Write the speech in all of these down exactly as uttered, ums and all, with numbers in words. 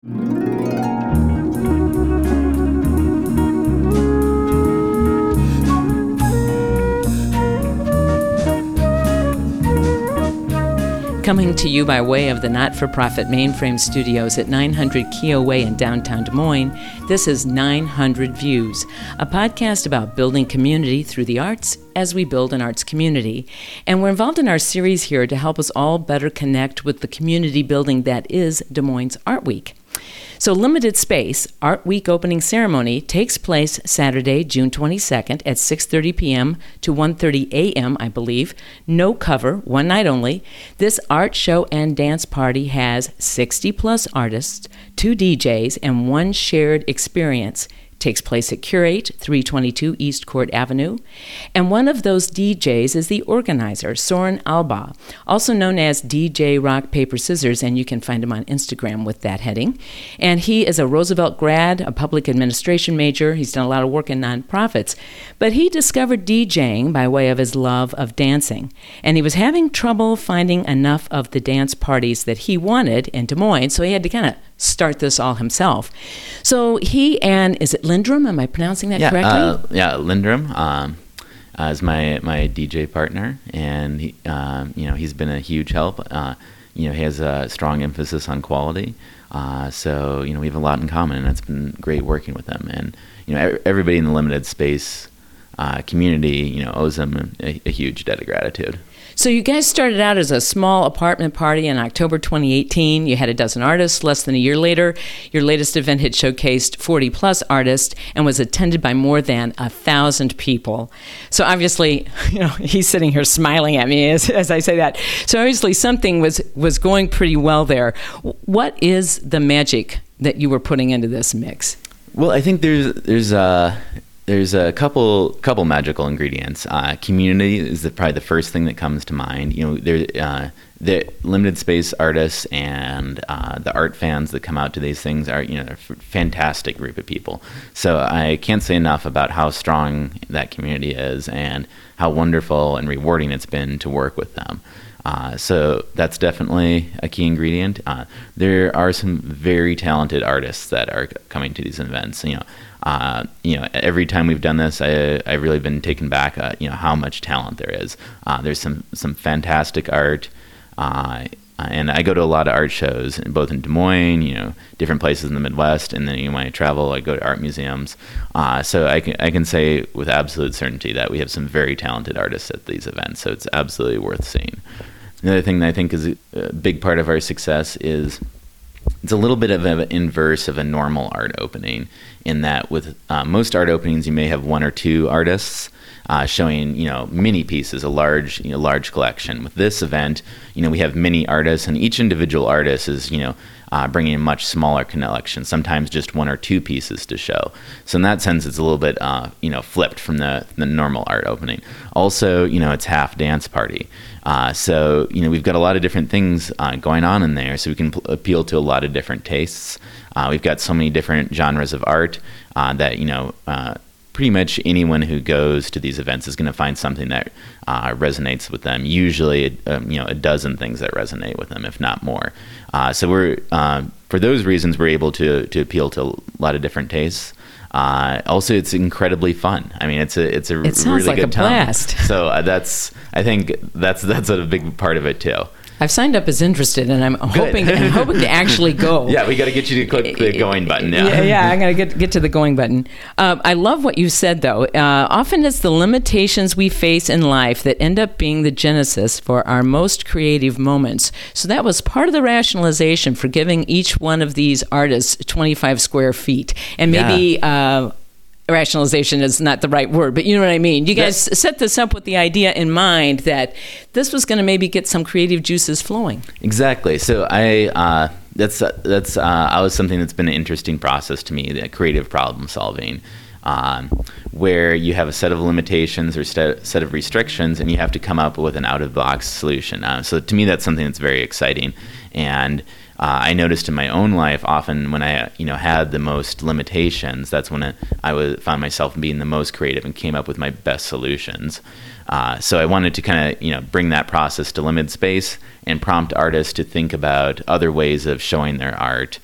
Coming to you by way of the not-for-profit Mainframe Studios at nine hundred Keogh Way in downtown Des Moines, this is nine hundred Views, a podcast about building community through the arts as we build an arts community. And we're involved in our series here to help us all better connect with the community building that is Des Moines Art Week. So Limited Space Art Week opening ceremony takes place Saturday, June twenty-second at six thirty p.m. to one thirty a.m., I believe. No cover, one night only. This art show and dance party has sixty plus artists, two D Js, and one shared experience. Takes place at Curate, three twenty-two East Court Avenue. And one of those D Js is the organizer, Soren Alba, also known as D J Rock Paper Scissors, and you can find him on Instagram with that heading. And he is a Roosevelt grad, a public administration major. He's done a lot of work in nonprofits. But he discovered DJing by way of his love of dancing. And he was having trouble finding enough of the dance parties that he wanted in Des Moines, so he had to kind of start this all himself. So he and, is it Lindrum? Am I pronouncing that yeah, correctly? Uh, yeah, Lindrum um, uh, is my, my D J partner, and he, uh, you know, he's been a huge help. Uh, you know, he has a strong emphasis on quality. Uh, so, you know, we have a lot in common, and it's been great working with him. And, you know, everybody in the Limited Space uh, community, you know, owes him a, a huge debt of gratitude. So you guys started out as a small apartment party in October twenty eighteen. You had a dozen artists. Less than a year later, your latest event had showcased forty plus artists and was attended by more than a thousand people. So obviously, you know, he's sitting here smiling at me as, as I say that. So obviously something was, was going pretty well there. What is the magic that you were putting into this mix? Well, I think there's, there's, uh, There's a couple couple magical ingredients. Uh, community is the, probably the first thing that comes to mind. You know, there uh, the Limited Space artists and uh, the art fans that come out to these things are, you know, a fantastic group of people. So I can't say enough about how strong that community is and how wonderful and rewarding it's been to work with them. Uh, so that's definitely a key ingredient. Uh, there are some very talented artists that are coming to these events. You know. Uh, you know, every time we've done this, I, I've really been taken back, uh, you know, how much talent there is. Uh, there's some, some fantastic art, uh, and I go to a lot of art shows, both in Des Moines, you know, different places in the Midwest, and then you know, when I travel, I go to art museums. Uh, so I can, I can say with absolute certainty that we have some very talented artists at these events, so it's absolutely worth seeing. Another thing that I think is a big part of our success is it's a little bit of an inverse of a normal art opening, in that with uh, most art openings, you may have one or two artists uh, showing, you know, mini pieces, a large, you know, large collection. With this event, you know, we have many artists, and each individual artist is, you know, uh, bringing a much smaller collection, sometimes just one or two pieces to show. So in that sense, it's a little bit, uh, you know, flipped from the, the normal art opening. Also, you know, it's half dance party. Uh, so, you know, we've got a lot of different things uh, going on in there, so we can p- appeal to a lot of different tastes. Uh, we've got so many different genres of art uh, that, you know, uh, pretty much anyone who goes to these events is going to find something that uh, resonates with them. Usually, um, you know, a dozen things that resonate with them, if not more. Uh, so we're, uh, for those reasons, we're able to to appeal to a lot of different tastes. Uh, also, it's incredibly fun. I mean, it's a it's a it sounds really like good a time. blast. So uh, that's I think that's that's a big part of it too. I've signed up as interested, and I'm hoping I'm hoping to actually go. Yeah, we got to get you to click the going button. Yeah, yeah, yeah I'm going to get get to the going button. Uh, I love what you said, though. Uh, often it's the limitations we face in life that end up being the genesis for our most creative moments. So that was part of the rationalization for giving each one of these artists twenty-five square feet, and maybe. Yeah. Uh, Rationalization is not the right word, but you know what I mean. You guys That's, set this up with the idea in mind that this was going to maybe get some creative juices flowing. Exactly. So I uh, that's uh, that's uh, always something that's been an interesting process to me, the creative problem solving, um, where you have a set of limitations or set set of restrictions, and you have to come up with an out of the box solution. Uh, so to me, that's something that's very exciting, and. Uh, I noticed in my own life, often when I, you know, had the most limitations, that's when I was, found myself being the most creative and came up with my best solutions. Uh, so I wanted to kind of, you know, bring that process to Limited Space and prompt artists to think about other ways of showing their art.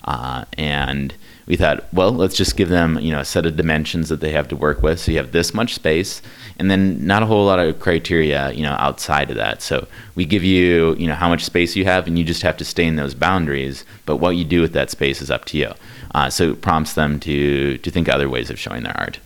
Uh, and we thought, well, let's just give them, you know, a set of dimensions that they have to work with. So you have this much space, and then not a whole lot of criteria, you know, outside of that. So we give you, you know, how much space you have, and you just have to stay in those boundaries. But what you do with that space is up to you. Uh, so it prompts them to to think other ways of showing their art.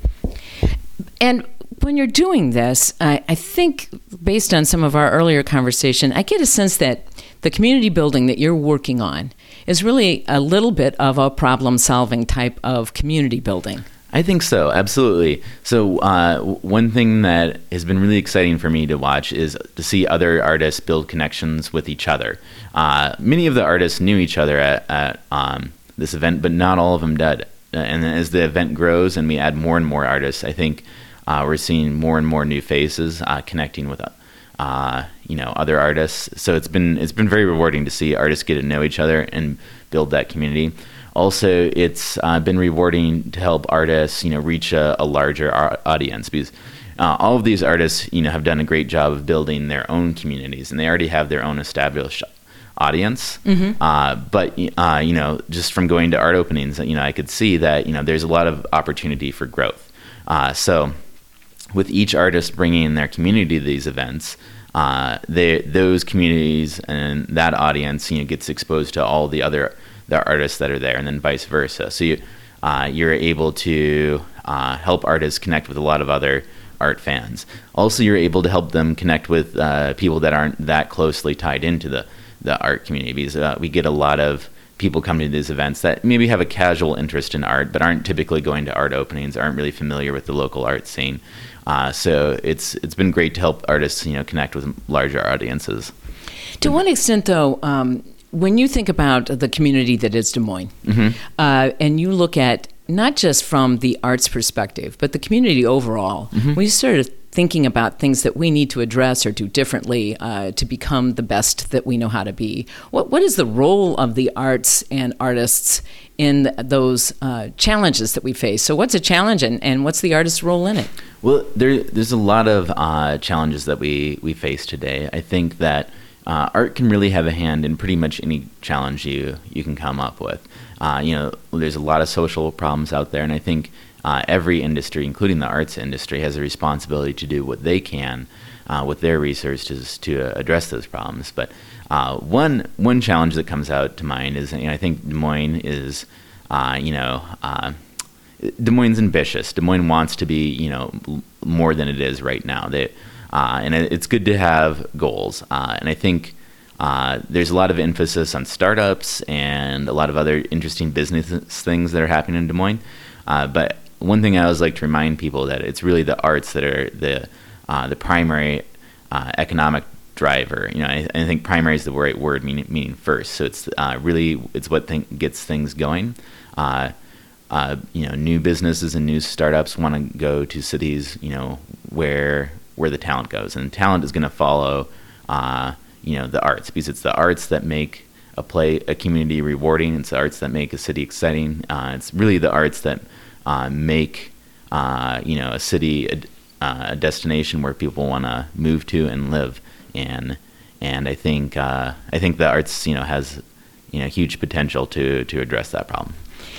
And when you're doing this, I, I think based on some of our earlier conversation, I get a sense that the community building that you're working on is really a little bit of a problem-solving type of community building. I think so, absolutely. So uh, one thing that has been really exciting for me to watch is to see other artists build connections with each other. Uh, many of the artists knew each other at, at um, this event, but not all of them did. And as the event grows and we add more and more artists, I think uh, we're seeing more and more new faces uh, connecting with uh, you know, other artists. So it's been it's been very rewarding to see artists get to know each other and build that community. Also, it's uh, been rewarding to help artists, you know, reach a, a larger audience, because uh, all of these artists, you know, have done a great job of building their own communities, and they already have their own established audience. Mm-hmm. Uh, but uh, you know, just from going to art openings, you know, I could see that, you know, there's a lot of opportunity for growth. Uh, so, with each artist bringing their community to these events, uh, they, those communities and that audience, you know, gets exposed to all the other the artists that are there, and then vice versa. So you, uh, you're able to uh, help artists connect with a lot of other art fans. Also, you're able to help them connect with uh, people that aren't that closely tied into the, the art community, because uh, we get a lot of people coming to these events that maybe have a casual interest in art, but aren't typically going to art openings, aren't really familiar with the local art scene. Uh, so it's it's been great to help artists, you know, connect with larger audiences. To what extent, though, um, when you think about the community that is Des Moines, mm-hmm. uh, and you look at not just from the arts perspective, but the community overall, mm-hmm. when you start thinking about things that we need to address or do differently uh, to become the best that we know how to be, what what is the role of the arts and artists in those uh, challenges that we face? So what's a challenge, and, and what's the artist's role in it? Well, there there's a lot of uh, challenges that we, we face today. I think that Uh, art can really have a hand in pretty much any challenge you, you can come up with. Uh, you know, there's a lot of social problems out there, and I think uh, every industry, including the arts industry, has a responsibility to do what they can uh, with their resources to uh, address those problems. But uh, one one challenge that comes out to mind is, you know, I think Des Moines is, uh, you know, uh, Des Moines is ambitious. Des Moines wants to be, you know, more than it is right now. They Uh, and it, it's good to have goals. Uh, and I think uh, there's a lot of emphasis on startups and a lot of other interesting business things that are happening in Des Moines. Uh, but one thing I always like to remind people that it's really the arts that are the uh, the primary uh, economic driver. You know, I, I think primary is the right word, meaning, meaning first. So it's uh, really it's what th- gets things going. Uh, uh, you know, new businesses and new startups want to go to cities, you know, where where the talent goes, and talent is going to follow, uh, you know, the arts, because it's the arts that make a play, a community rewarding. It's the arts that make a city exciting. Uh, it's really the arts that uh, make, uh, you know, a city a, uh, a destination where people want to move to and live. And and I think uh, I think the arts, you know, has, you know, huge potential to to address that problem.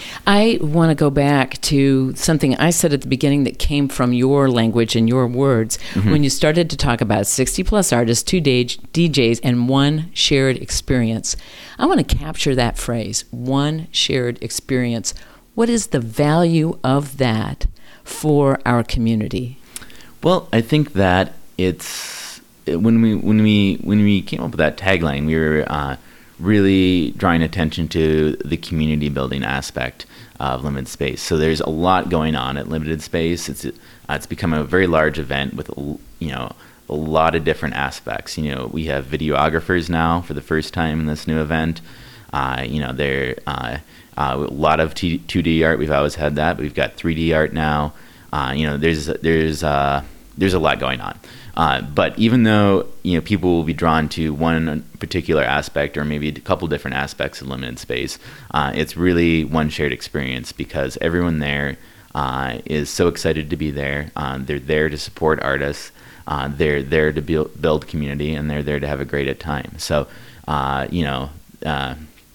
I want to go back to something I said at the beginning that came from your language and your words, mm-hmm. when you started to talk about sixty plus artists, two D Js, and one shared experience. I want to capture that phrase, one shared experience. What is the value of that for our community? Well, I think that it's when we when we when we came up with that tagline, we were uh, really drawing attention to the community building aspect of Limited Space. So there's a lot going on at Limited Space. It's uh, it's become a very large event with, you know, a lot of different aspects. You know, we have videographers now for the first time in this new event. Uh, you know, there uh, uh, a lot of T- two D art. We've always had that, but we've got three D art now. Uh, you know, there's there's uh, there's a lot going on. Uh, but even though, you know, people will be drawn to one particular aspect or maybe a couple different aspects of Limited Space, uh, it's really one shared experience, because everyone there uh, is so excited to be there. Uh, they're there to support artists. Uh, they're there to build, build community, and they're there to have a great time. So, uh, you know, uh,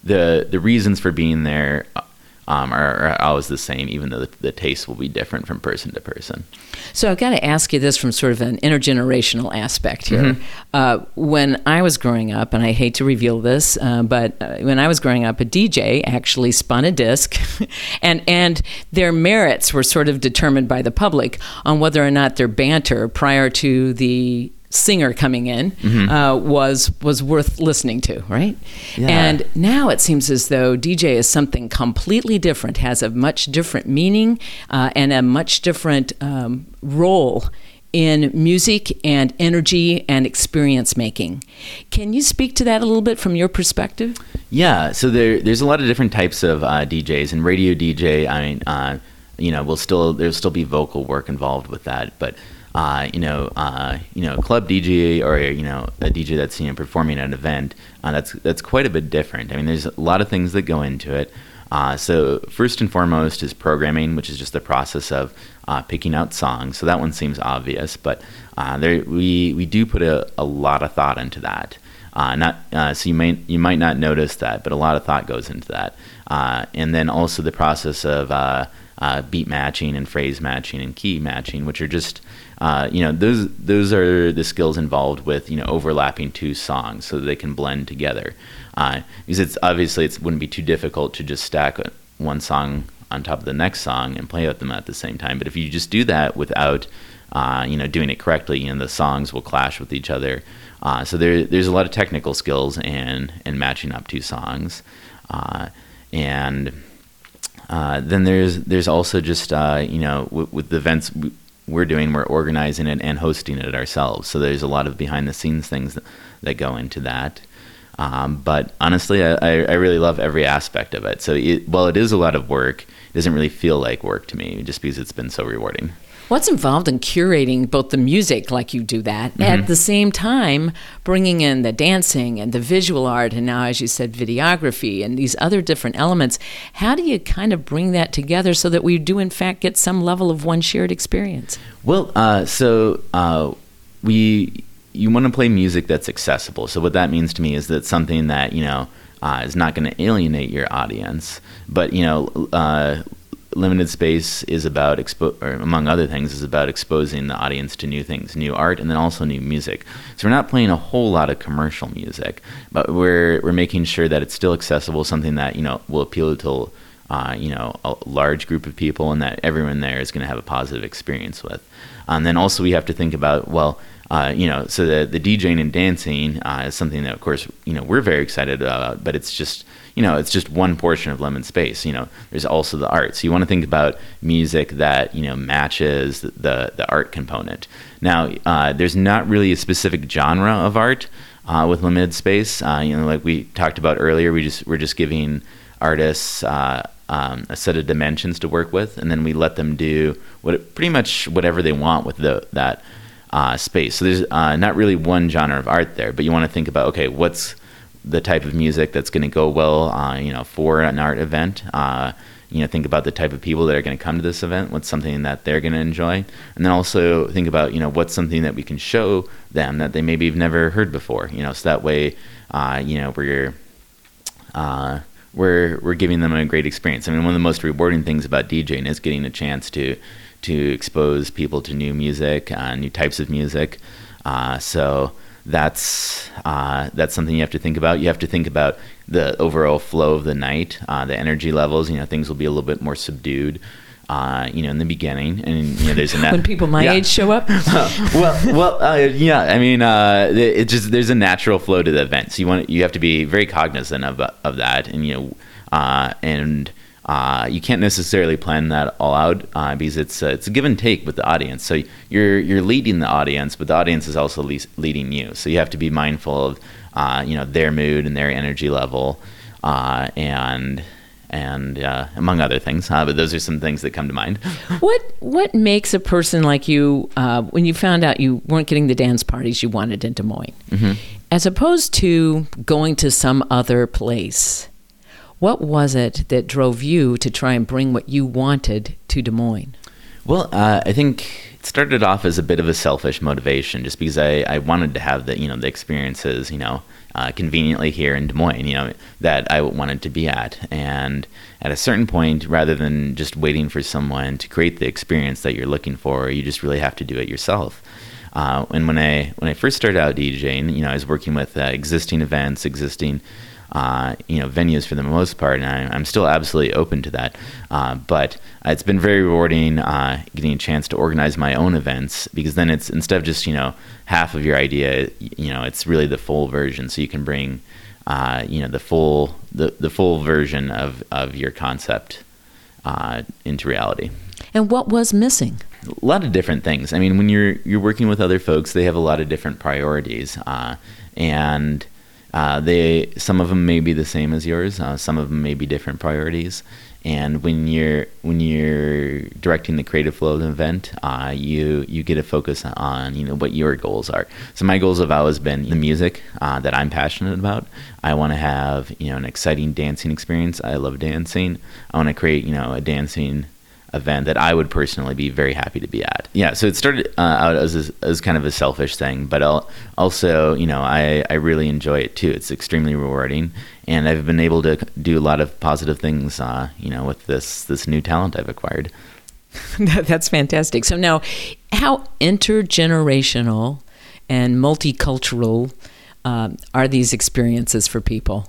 the the reasons for being there um, are, are always the same, even though the, the taste will be different from person to person. So I've got to ask you this from sort of an intergenerational aspect here. Mm-hmm. Uh, when I was growing up, and I hate to reveal this, uh, but uh, when I was growing up, a D J actually spun a disc, and and their merits were sort of determined by the public on whether or not their banter prior to the singer coming in mm-hmm. uh, was was worth listening to, right? Yeah. And now it seems as though D J is something completely different, has a much different meaning uh, and a much different um, role in music and energy and experience making. Can you speak to that a little bit from your perspective? Yeah, so there there's a lot of different types of uh, D Js, and radio D J, I mean, uh, you know, will still there'll still be vocal work involved with that, but Uh, you know, uh, you know, club D J or you know, a D J that's you know performing at an event. Uh, that's that's quite a bit different. I mean, there's a lot of things that go into it. Uh, so first and foremost is programming, which is just the process of uh, picking out songs. So that one seems obvious, but uh, there we we do put a, a lot of thought into that. Uh, not uh, so you might you might not notice that, but a lot of thought goes into that. Uh, and then also the process of uh, uh, beat matching and phrase matching and key matching, which are just Uh, you know, those those are the skills involved with, you know, overlapping two songs so that they can blend together. Uh, because it's obviously it wouldn't be too difficult to just stack one song on top of the next song and play with them at the same time. But if you just do that without, uh, you know, doing it correctly, you know, the songs will clash with each other. Uh, so there there's a lot of technical skills in in matching up two songs, uh, and uh, then there's there's also just uh, you know w- with the events. W- we're doing, we're organizing it and hosting it ourselves. So there's a lot of behind the scenes things that, that go into that. Um, but honestly, I, I really love every aspect of it. So it, while it is a lot of work, it doesn't really feel like work to me just because it's been so rewarding. What's involved in curating both the music, like you do that, mm-hmm. at the same time bringing in the dancing and the visual art, and now, as you said, videography and these other different elements? How do you kind of bring that together so that we do, in fact, get some level of one shared experience? Well, uh, so uh, we you want to play music that's accessible. So what that means to me is that something that, you know, uh, is not going to alienate your audience, but, you know, uh, Limited Space is about, expo- or among other things, is about exposing the audience to new things, new art, and then also new music. So we're not playing a whole lot of commercial music, but we're we're making sure that it's still accessible, something that, you know, will appeal to, uh, you know, a large group of people, and that everyone there is going to have a positive experience with. And then also we have to think about, well, Uh, you know, so the the DJing and dancing uh, is something that, of course, you know, we're very excited about, but it's just, you know, it's just one portion of Lemon Space. You know, there's also the art. So you want to think about music that, you know, matches the the art component. Now, uh, there's not really a specific genre of art uh, with Limited Space. Uh, you know, like we talked about earlier, we just we're just giving artists uh, um, a set of dimensions to work with, and then we let them do what pretty much whatever they want with the that. Uh, space. So there's uh, not really one genre of art there, but you want to think about, okay, what's the type of music that's going to go well, uh, you know, for an art event. Uh, you know, think about the type of people that are going to come to this event. What's something that they're going to enjoy, and then also think about, you know, what's something that we can show them that they maybe have never heard before. You know, so that way, uh, you know, we're uh, we're we're giving them a great experience. I mean, one of the most rewarding things about DJing is getting a chance to. to expose people to new music, uh, new types of music. Uh, so that's uh, that's something you have to think about. You have to think about the overall flow of the night, uh, the energy levels. You know, things will be a little bit more subdued. Uh, you know, in the beginning, and you know, there's a nat- when people my yeah. age show up. well, well, uh, yeah. I mean, uh, it just there's a natural flow to the event. So you want you have to be very cognizant of of that, and you know, uh, and. Uh, you can't necessarily plan that all out uh, because it's uh, it's a give and take with the audience. So you're you're leading the audience, but the audience is also le- leading you. So you have to be mindful of uh, you know their mood and their energy level, uh, and and uh, among other things. Uh, but those are some things that come to mind. What what makes a person like you, uh, when you found out you weren't getting the dance parties you wanted in Des Moines, mm-hmm. as opposed to going to some other place? What was it that drove you to try and bring what you wanted to Des Moines? Well, uh, I think it started off as a bit of a selfish motivation, just because I, I wanted to have the you know the experiences you know uh, conveniently here in Des Moines, you know that I wanted to be at, and at a certain point, rather than just waiting for someone to create the experience that you're looking for, you just really have to do it yourself. Uh, and when I when I first started out DJing, you know, I was working with uh, existing events, existing, uh, you know, venues for the most part, and I, I'm still absolutely open to that. Uh, but it's been very rewarding uh, getting a chance to organize my own events, because then it's instead of just you know half of your idea, you know, it's really the full version. So you can bring, uh, you know, the full the, the full version of of your concept uh, into reality. And what was missing? A lot of different things. I mean, when you're you're working with other folks, they have a lot of different priorities, uh, and uh, they some of them may be the same as yours. Uh, some of them may be different priorities. And when you're when you're directing the creative flow of the event, uh, you you get to focus on you know what your goals are. So my goals have always been the music uh, that I'm passionate about. I want to have you know an exciting dancing experience. I love dancing. I want to create you know a dancing event that I would personally be very happy to be at. Yeah, so it started uh, out as a, as kind of a selfish thing, but I'll, also, you know, I, I really enjoy it too. It's extremely rewarding, and I've been able to do a lot of positive things, uh, you know, with this this new talent I've acquired. That's fantastic. So now, how intergenerational and multicultural uh, are these experiences for people?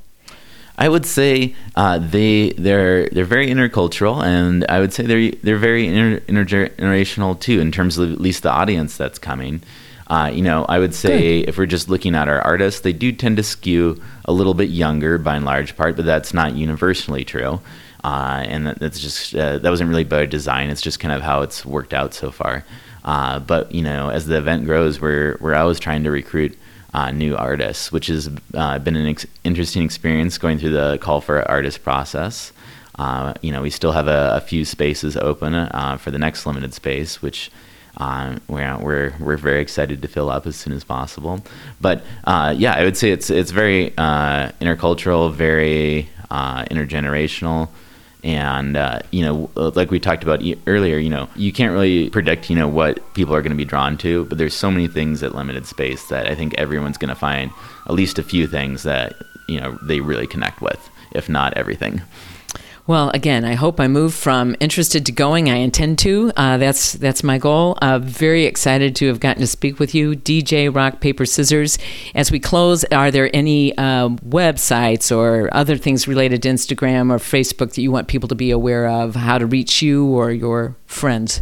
I would say uh, they they're they're very intercultural, and I would say they're they're very inter, intergenerational too, in terms of at least the audience that's coming. Uh, you know, I would say Good. If we're just looking at our artists, they do tend to skew a little bit younger by and large part, but that's not universally true. Uh, and that, that's just uh, that wasn't really by design. It's just kind of how it's worked out so far. Uh, but you know, as the event grows, we're we're always trying to recruit Uh, new artists, which has uh, been an ex- interesting experience going through the call for artist process. Uh, you know, we still have a, a few spaces open uh, for the next limited space, which uh, we're, we're we're very excited to fill up as soon as possible. But uh, yeah, I would say it's it's very uh, intercultural, very uh, intergenerational. And, uh, you know, like we talked about e- earlier, you know, you can't really predict, you know, what people are going to be drawn to. But there's so many things at limited space that I think everyone's going to find at least a few things that, you know, they really connect with, if not everything. Well, again, I hope I move from interested to going. I intend to. Uh, that's that's my goal. Uh, very excited to have gotten to speak with you, D J Rock, Paper, Scissors. As we close, are there any uh, websites or other things related to Instagram or Facebook that you want people to be aware of, how to reach you or your friends?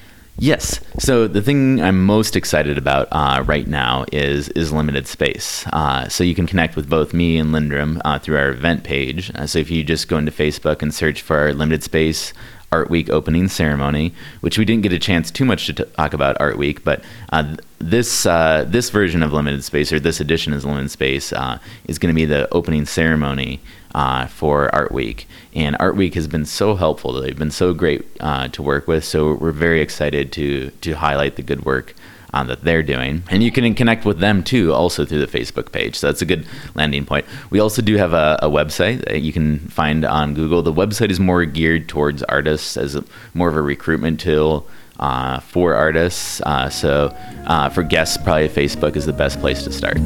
Yes. So the thing I'm most excited about uh, right now is is limited space. Uh, so you can connect with both me and Lindrum uh, through our event page. Uh, so if you just go into Facebook and search for our limited space Art Week opening ceremony, which we didn't get a chance too much to t- talk about Art Week, but uh, this uh, this version of limited space, or this edition of limited space, uh, is going to be the opening ceremony Uh, for Art Week. And Art Week has been so helpful. They've been so great uh, to work with. So we're very excited to to highlight the good work uh, that they're doing. And you can connect with them too, also through the Facebook page. So that's a good landing point. We also do have a, a website that you can find on Google. The website is more geared towards artists, as a, more of a recruitment tool uh, for artists. Uh, so uh, for guests, probably Facebook is the best place to start.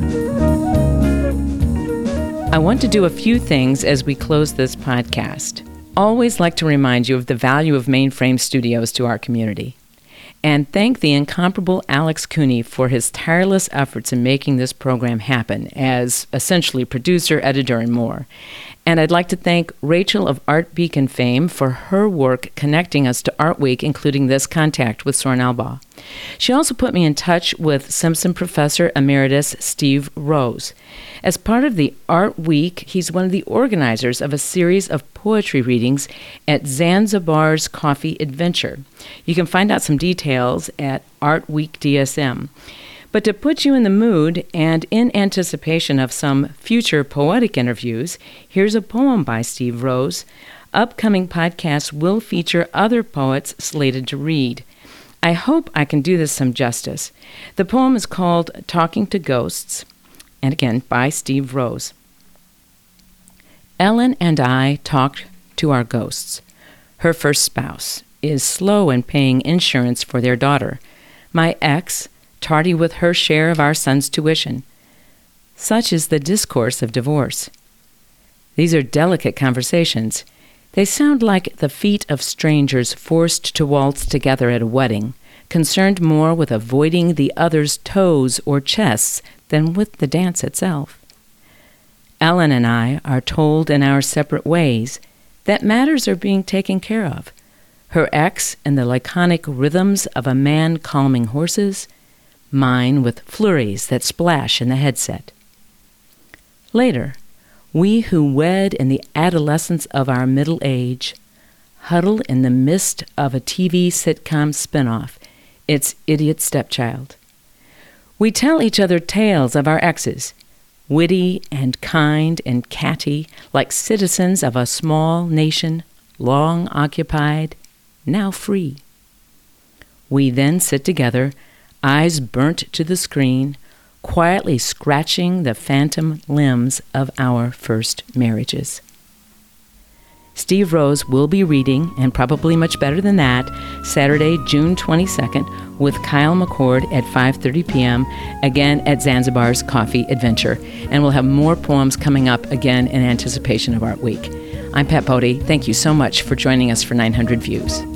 I want to do a few things as we close this podcast. Always like to remind you of the value of Mainframe Studios to our community. And thank the incomparable Alex Cooney for his tireless efforts in making this program happen as essentially producer, editor, and more. And I'd like to thank Rachel of Art Beacon fame for her work connecting us to Art Week, including this contact with Soren Albaugh. She also put me in touch with Simpson Professor Emeritus Steve Rose. As part of the Art Week, he's one of the organizers of a series of poetry readings at Zanzibar's Coffee Adventure. You can find out some details at Art Week D S M. But to put you in the mood and in anticipation of some future poetic interviews, here's a poem by Steve Rose. Upcoming podcasts will feature other poets slated to read. I hope I can do this some justice. The poem is called Talking to Ghosts, and again, by Steve Rose. Ellen and I talked to our ghosts, her first spouse, is slow in paying insurance for their daughter. My ex, tardy with her share of our son's tuition. Such is the discourse of divorce. These are delicate conversations. They sound like the feet of strangers forced to waltz together at a wedding, concerned more with avoiding the other's toes or chests than with the dance itself. Ellen and I are told in our separate ways that matters are being taken care of. Her ex in the laconic rhythms of a man calming horses, mine with flurries that splash in the headset. Later, we who wed in the adolescence of our middle age huddle in the midst of a T V sitcom spinoff, Its Idiot Stepchild. We tell each other tales of our exes, witty and kind and catty, like citizens of a small nation, long occupied, now free. We then sit together, eyes burnt to the screen, quietly scratching the phantom limbs of our first marriages. Steve Rose will be reading, and probably much better than that, Saturday, June twenty-second, with Kyle McCord at five thirty p.m., again at Zanzibar's Coffee Adventure. And we'll have more poems coming up again in anticipation of Art Week. I'm Pat Bodie. Thank you so much for joining us for nine hundred Views.